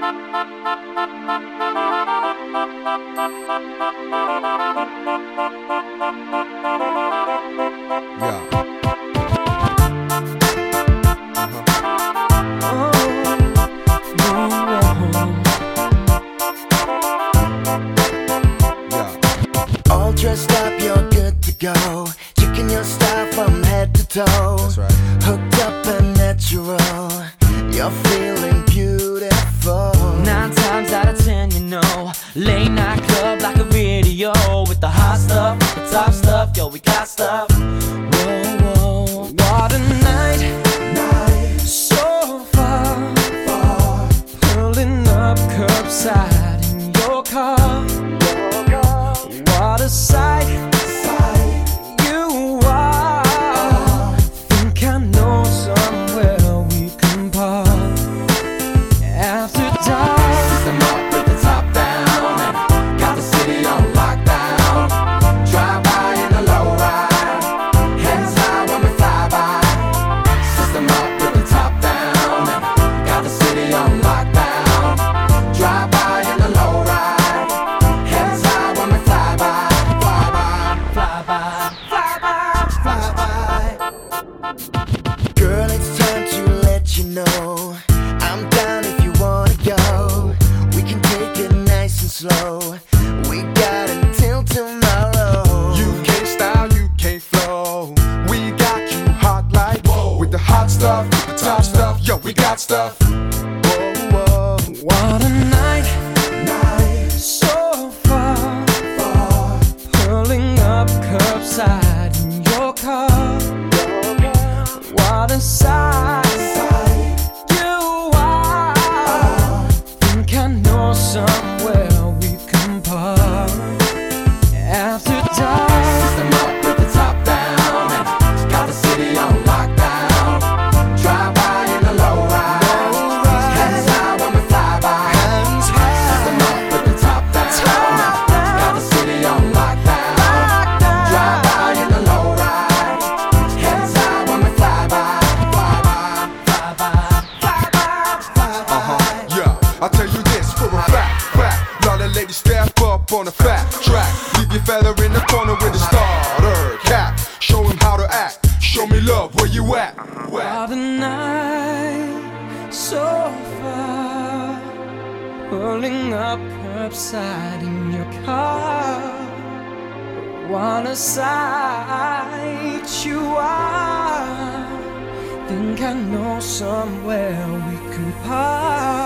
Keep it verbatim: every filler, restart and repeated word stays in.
All dressed up, you're good to go. Checking your style from head to toe. That's right. Hooked up and natural. You're feeling beautiful. Nine times out of ten, you know, late night club like a video with the hot stuff, the top stuff, yo, we got stuff. Whoa, whoa, what a night, Night, so far, far, pulling up curbside in your car. What a sight, sight, you are. Think I know somewhere we can park after dark. System up with the top down and got the city on lockdown. Drive by in a low ride, hands high when we fly by. System up with the top down and got the city on lockdown. Drive by in a low ride, hands high when we fly by. Fly by, Fly by, fly by, fly by. girl, it's time to let you know I'm down if you wanna go. We can take it nice and slow. We got until tomorrow. U K style, U K flow. We got you hot like whoa. With the hot stuff, the top stuff, yo, we got stuff. Whoa, whoa. What a night, Night, so far, far, pulling up curbside in your car. What a sight, sight, you are. Think I know somewhere we can park after dark. system up with the top down and got the city on lockdown. Drive by in a low ride, hands high when we fly by. hands System high. up with the top down, got the city on lockdown. Drive by in a low ride, hands high when we fly by. Fly by, Fly by, fly by, fly by. Uh-huh, yeah, I'll tell you this for a fact, fact. Lot of ladies step up on a fat track. Leave your fella in the corner with a starter cap. Show him how to act, show me love, where you at? Where? What a night, so far, pulling up curbside in your car. What a sight you are. Think I know somewhere we can park